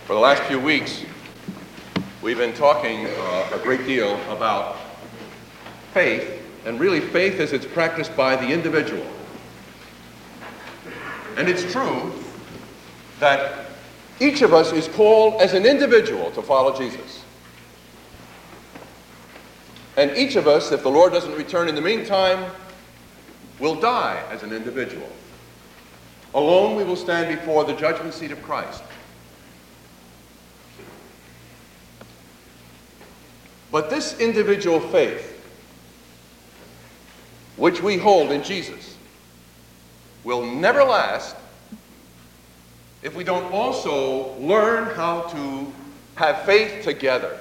For the last few weeks, we've been talking a great deal about faith, and really faith as it's practiced by the individual. And it's true that each of us is called as an individual to follow Jesus. And each of us, if the Lord doesn't return in the meantime, will die as an individual. Alone we will stand before the judgment seat of Christ. But this individual faith, which we hold in Jesus, will never last if we don't also learn how to have faith together.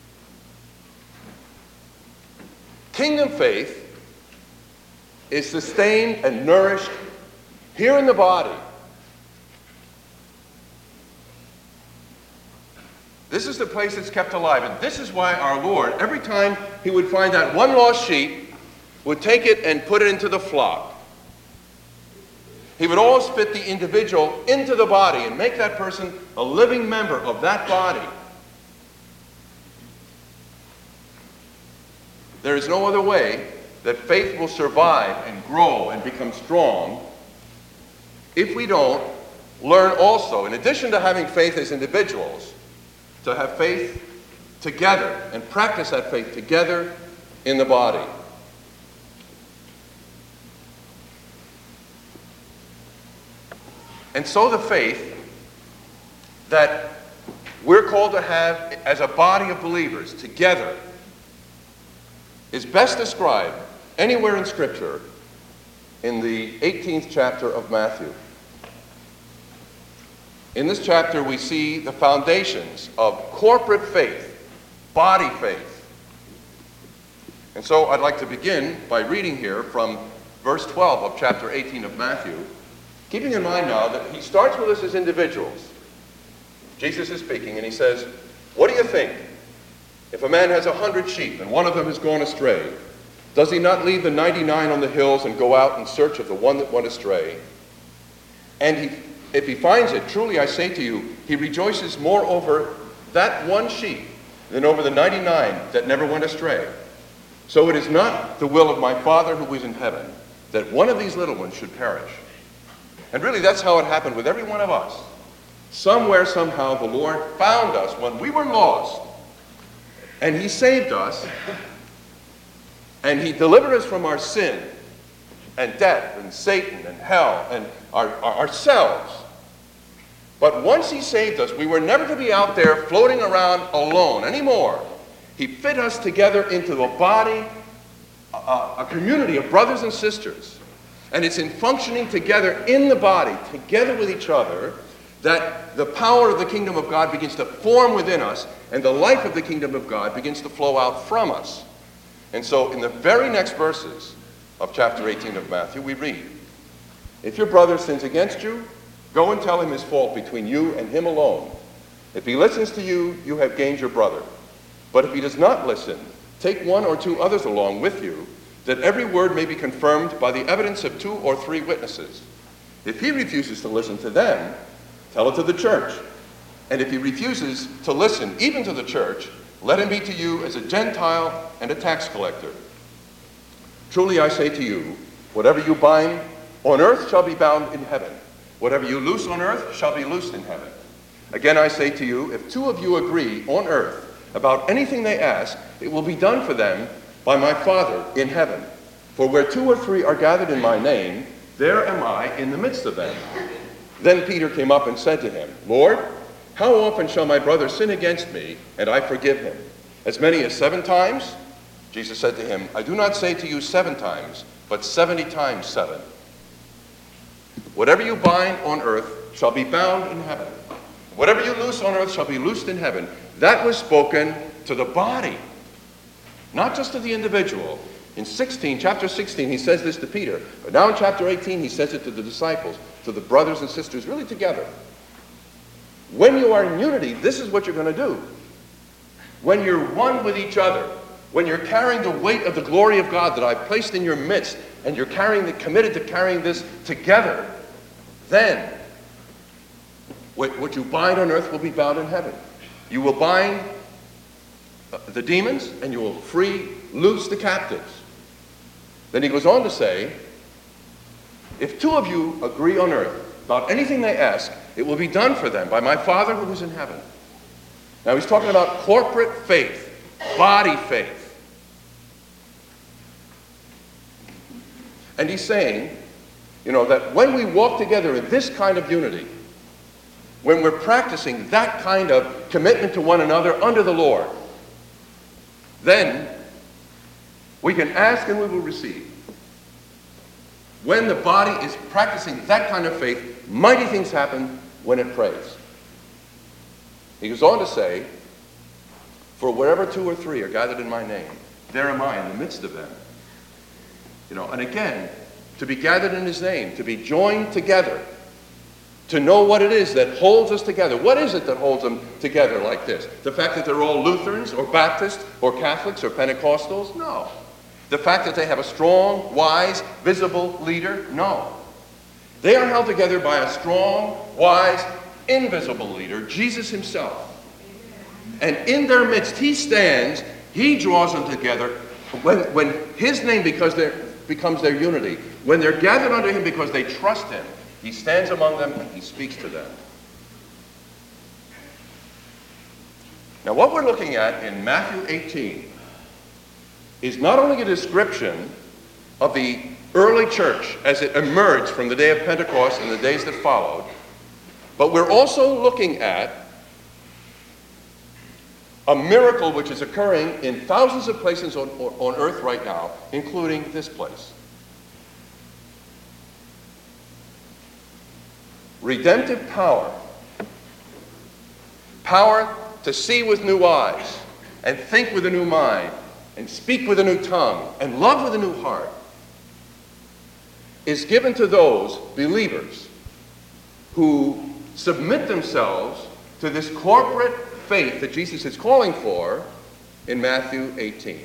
Kingdom faith is sustained and nourished here in the body. This is the place that's kept alive, and this is why our Lord, every time he would find that one lost sheep, would take it and put it into the flock. He would always fit the individual into the body and make that person a living member of that body. There is no other way that faith will survive and grow and become strong if we don't learn also, in addition to having faith as individuals, to have faith together and practice that faith together in the body. And so the faith that we're called to have as a body of believers together is best described anywhere in Scripture in the 18th chapter of Matthew. In this chapter, we see the foundations of corporate faith, body faith. And so I'd like to begin by reading here from verse 12 of chapter 18 of Matthew, keeping in mind now that he starts with us as individuals. Jesus is speaking, and he says, "What do you think? If a man has 100 sheep, and one of them has gone astray, does he not leave the 99 on the hills and go out in search of the one that went astray? And if he finds it, truly I say to you, he rejoices more over that one sheep than over the 99 that never went astray. So it is not the will of my Father who is in heaven that one of these little ones should perish." And really that's how it happened with every one of us. Somewhere, somehow, the Lord found us when we were lost, and he saved us, and he delivered us from our sin and death and Satan and hell and ourselves. But once he saved us, we were never to be out there floating around alone anymore. He fit us together into a body, a community of brothers and sisters. And it's in functioning together in the body, together with each other, that the power of the kingdom of God begins to form within us, and the life of the kingdom of God begins to flow out from us. And so in the very next verses of chapter 18 of Matthew, we read, "If your brother sins against you, go and tell him his fault between you and him alone. If he listens to you, you have gained your brother. But if he does not listen, take one or two others along with you, that every word may be confirmed by the evidence of 2 or 3 witnesses. If he refuses to listen to them, tell it to the church. And if he refuses to listen even to the church, let him be to you as a Gentile and a tax collector. Truly I say to you, whatever you bind on earth shall be bound in heaven. Whatever you loose on earth shall be loosed in heaven. Again I say to you, if 2 of you agree on earth about anything they ask, it will be done for them by my Father in heaven. For where 2 or 3 are gathered in my name, there am I in the midst of them." Then Peter came up and said to him, "Lord, how often shall my brother sin against me, and I forgive him? As many as 7 times? Jesus said to him, "I do not say to you 7 times, but 70 times 7. Whatever you bind on earth shall be bound in heaven. Whatever you loose on earth shall be loosed in heaven." That was spoken to the body, not just to the individual. In chapter 16, he says this to Peter. But now in chapter 18, he says it to the disciples, to the brothers and sisters, really together. When you are in unity, this is what you're going to do. When you're one with each other, when you're carrying the weight of the glory of God that I've placed in your midst, and you're committed to carrying this together, then What you bind on earth will be bound in heaven. You will bind the demons, and you will loose the captives. Then he goes on to say, if two of you agree on earth about anything they ask, it will be done for them by my Father who is in heaven. Now he's talking about corporate faith, body faith. And he's saying, that when we walk together in this kind of unity, when we're practicing that kind of commitment to one another under the Lord, then we can ask and we will receive. When the body is practicing that kind of faith, mighty things happen when it prays. He goes on to say, for wherever two or three are gathered in my name, there am I in the midst of them. And again, to be gathered in his name, to be joined together, to know what it is that holds us together. What is it that holds them together like this? The fact that they're all Lutherans or Baptists or Catholics or Pentecostals? No. The fact that they have a strong, wise, visible leader? No. They are held together by a strong, wise, invisible leader, Jesus himself. And in their midst, he stands, he draws them together. When his name becomes their unity, when they're gathered under him because they trust him, he stands among them and he speaks to them. Now what we're looking at in Matthew 18 is not only a description of the early church as it emerged from the day of Pentecost and the days that followed, but we're also looking at a miracle which is occurring in thousands of places on earth right now, including this place. Redemptive power. Power to see with new eyes, and think with a new mind, and speak with a new tongue, and love with a new heart, is given to those believers who submit themselves to this corporate faith that Jesus is calling for in Matthew 18.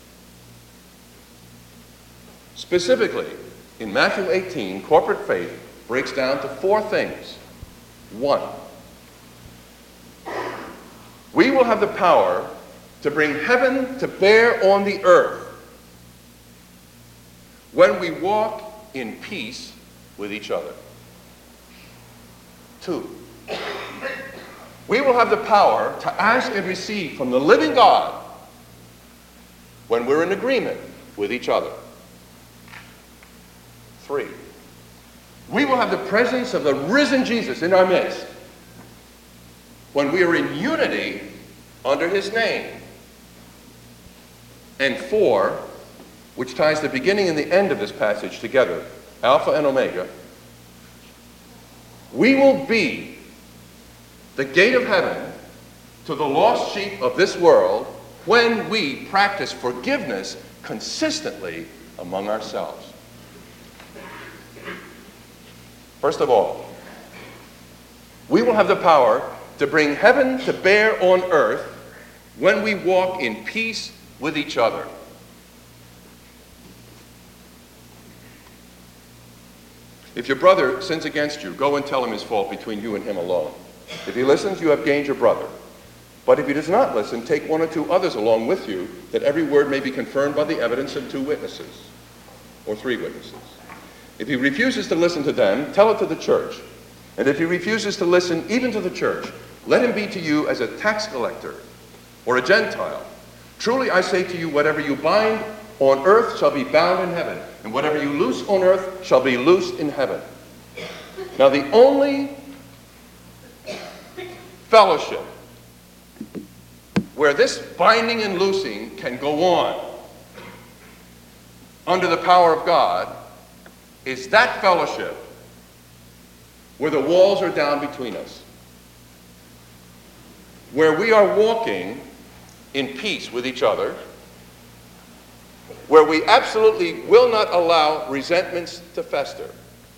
Specifically, in Matthew 18, corporate faith breaks down to four things. One, we will have the power to bring heaven to bear on the earth when we walk in peace with each other. Two, we will have the power to ask and receive from the living God when we're in agreement with each other. Three, we will have the presence of the risen Jesus in our midst when we are in unity under his name. And four, which ties the beginning and the end of this passage together, Alpha and Omega, we will be the gate of heaven to the lost sheep of this world when we practice forgiveness consistently among ourselves. First of all, we will have the power to bring heaven to bear on earth when we walk in peace with each other. If your brother sins against you, go and tell him his fault between you and him alone. If he listens, you have gained your brother. But if he does not listen, take one or two others along with you, that every word may be confirmed by the evidence of two witnesses, or three witnesses. If he refuses to listen to them, tell it to the church. And if he refuses to listen even to the church, let him be to you as a tax collector or a Gentile. Truly I say to you, whatever you bind on earth shall be bound in heaven, and whatever you loose on earth shall be loosed in heaven. Now the only fellowship where this binding and loosing can go on under the power of God is that fellowship where the walls are down between us, where we are walking in peace with each other, where we absolutely will not allow resentments to fester.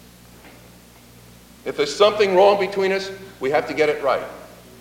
If there's something wrong between us, we have to get it right.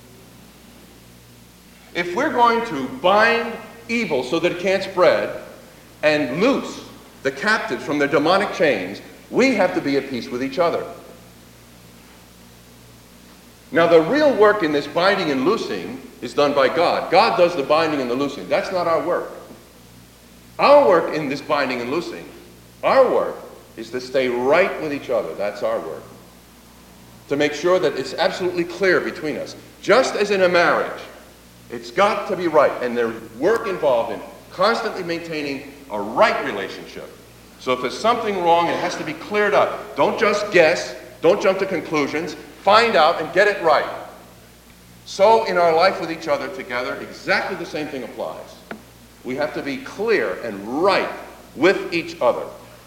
If we're going to bind evil so that it can't spread and loose the captives from their demonic chains, we have to be at peace with each other. Now, the real work in this binding and loosing is done by God. God does the binding and the loosing. That's not our work. Our work in this binding and loosing, our work is to stay right with each other. That's our work. To make sure that it's absolutely clear between us. Just as in a marriage, it's got to be right. And there's work involved in constantly maintaining a right relationship. So if there's something wrong, it has to be cleared up. Don't just guess. Don't jump to conclusions. Find out and get it right. So in our life with each other together, exactly the same thing applies. We have to be clear and right with each other.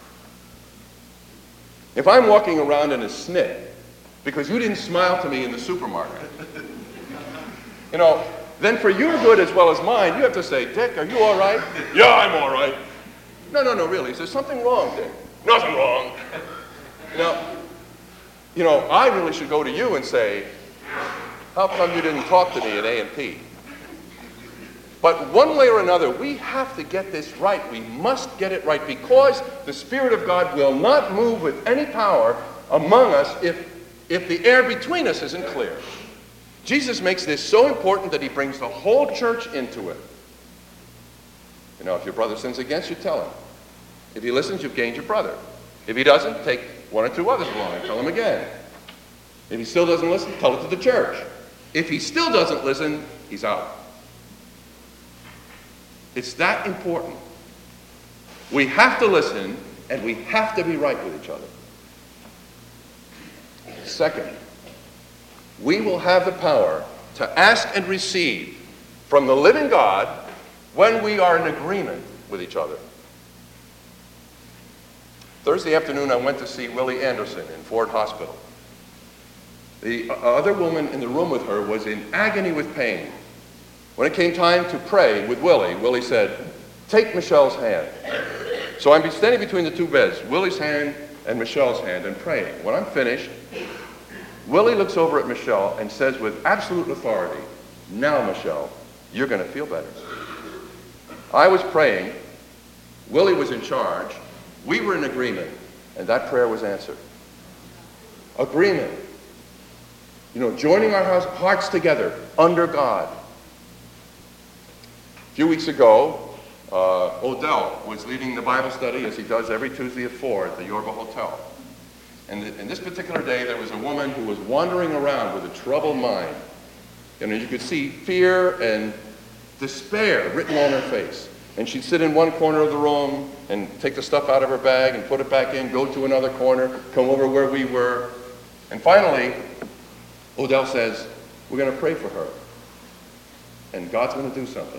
If I'm walking around in a snit because you didn't smile to me in the supermarket, then for your good as well as mine, you have to say, Dick, are you all right? Yeah, I'm all right. No, really. Is there something wrong, Dick? Nothing wrong. I really should go to you and say, how come you didn't talk to me at A&P? But one way or another, we have to get this right. We must get it right because the Spirit of God will not move with any power among us if the air between us isn't clear. Jesus makes this so important that he brings the whole church into it. If your brother sins against you, tell him. If he listens, you've gained your brother. If he doesn't, take one or two others along and tell him again. If he still doesn't listen, tell it to the church. If he still doesn't listen, he's out. It's that important. We have to listen, and we have to be right with each other. Second, we will have the power to ask and receive from the living God when we are in agreement with each other. Thursday afternoon, I went to see Willie Anderson in Ford Hospital. The other woman in the room with her was in agony with pain. When it came time to pray with Willie, Willie said, take Michelle's hand. So I'm standing between the two beds, Willie's hand and Michelle's hand, and praying. When I'm finished, Willie looks over at Michelle and says with absolute authority, now, Michelle, you're going to feel better. I was praying, Willie was in charge, we were in agreement, and that prayer was answered. Agreement. Joining our hearts together under God. A few weeks ago, Odell was leading the Bible study, as he does every Tuesday at 4 at the Yorba Hotel. And in this particular day, there was a woman who was wandering around with a troubled mind. You could see fear and despair written on her face. And she'd sit in one corner of the room and take the stuff out of her bag and put it back in, go to another corner, come over where we were. And finally, Odell says, we're going to pray for her. And God's going to do something.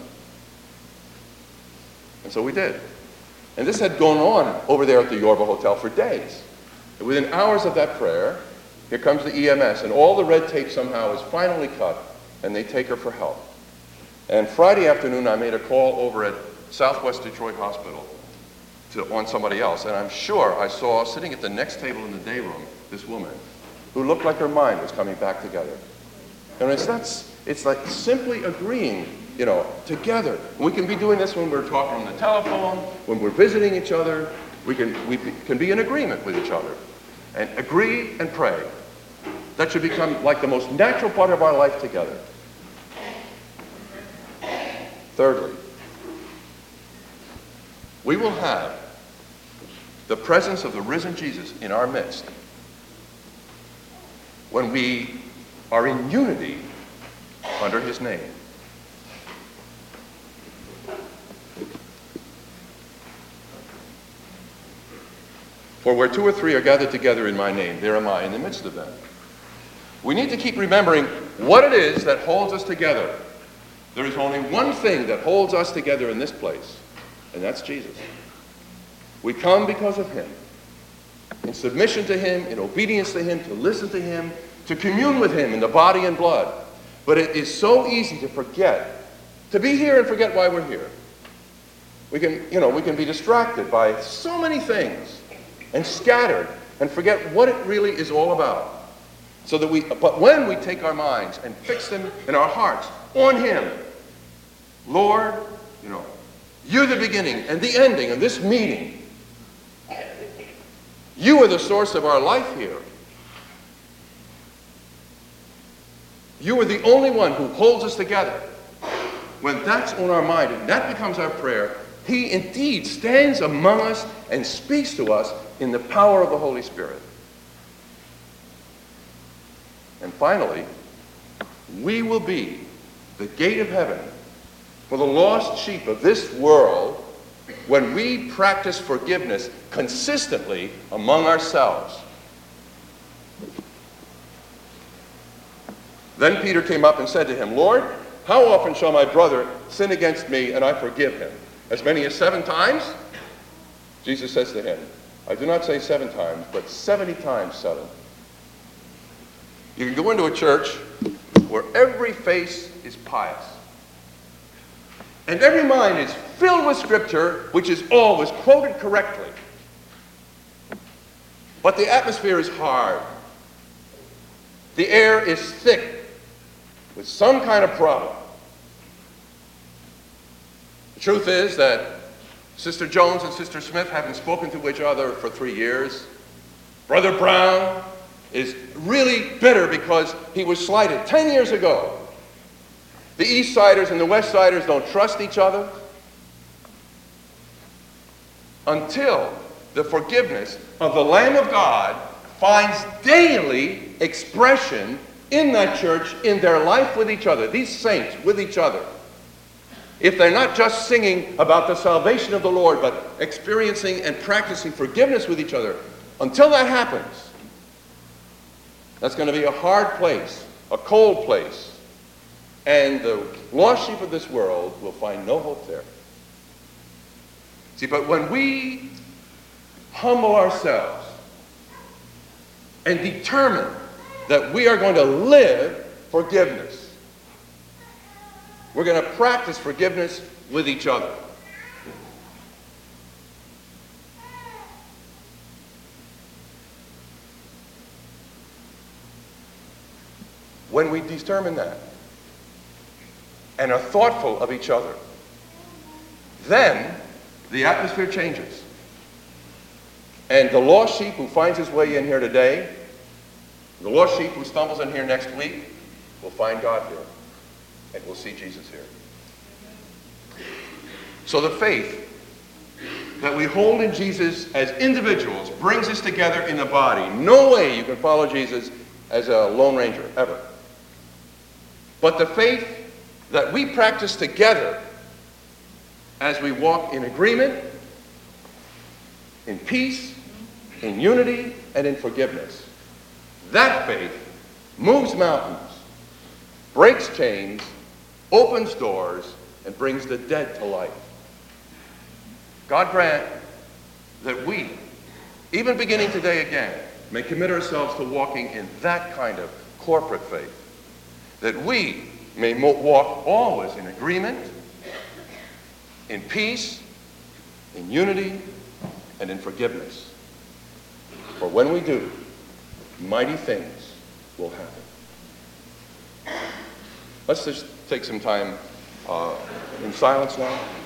And so we did. And this had gone on over there at the Yorba Hotel for days. And within hours of that prayer, here comes the EMS, and all the red tape somehow is finally cut, and they take her for help. And Friday afternoon, I made a call over at Southwest Detroit Hospital on somebody else, and I'm sure I saw, sitting at the next table in the day room, this woman who looked like her mind was coming back together. And it's like simply agreeing, together. We can be doing this when we're talking on the telephone, when we're visiting each other. We can be in agreement with each other and agree and pray. That should become like the most natural part of our life together. Thirdly, we will have the presence of the risen Jesus in our midst when we are in unity under his name. For where two or three are gathered together in my name, there am I in the midst of them. We need to keep remembering what it is that holds us together. There is only one thing that holds us together in this place, and that's Jesus. We come because of him, in submission to him, in obedience to him, to listen to him, to commune with him in the body and blood. But it is so easy to forget, to be here and forget why we're here. We can be distracted by so many things and scattered and forget what it really is all about. But when we take our minds and fix them in our hearts on him, Lord, you're the beginning and the ending of this meeting. You are the source of our life here. You are the only one who holds us together. When that's on our mind and that becomes our prayer, he indeed stands among us and speaks to us in the power of the Holy Spirit. And finally, we will be the gate of heaven for the lost sheep of this world when we practice forgiveness consistently among ourselves. Then Peter came up and said to him, Lord, how often shall my brother sin against me and I forgive him? As many as 7 times? Jesus says to him, I do not say 7 times, but 70 times 7. You can go into a church where every face is pious. And every mind is filled with Scripture, which is always quoted correctly. But the atmosphere is hard. The air is thick with some kind of problem. The truth is that Sister Jones and Sister Smith haven't spoken to each other for 3 years. Brother Brown is really bitter because he was slighted 10 years ago. The East Siders and the West Siders don't trust each other until the forgiveness of the Lamb of God finds daily expression in that church, in their life with each other, these saints with each other. If they're not just singing about the salvation of the Lord, but experiencing and practicing forgiveness with each other, until that happens, that's going to be a hard place, a cold place, and the lost sheep of this world will find no hope there. See, but when we humble ourselves and determine that we are going to live forgiveness, we're going to practice forgiveness with each other. When we determine that and are thoughtful of each other, then the atmosphere changes. And the lost sheep who finds his way in here today, the lost sheep who stumbles in here next week, will find God here. And we'll see Jesus here. So the faith that we hold in Jesus as individuals brings us together in the body. No way you can follow Jesus as a lone ranger, ever. But the faith that we practice together as we walk in agreement, in peace, in unity, and in forgiveness. That faith moves mountains, breaks chains, opens doors, and brings the dead to life. God grant that we, even beginning today again, may commit ourselves to walking in that kind of corporate faith. That we may walk always in agreement, in peace, in unity, and in forgiveness. For when we do, mighty things will happen. Let's just take some time in silence now.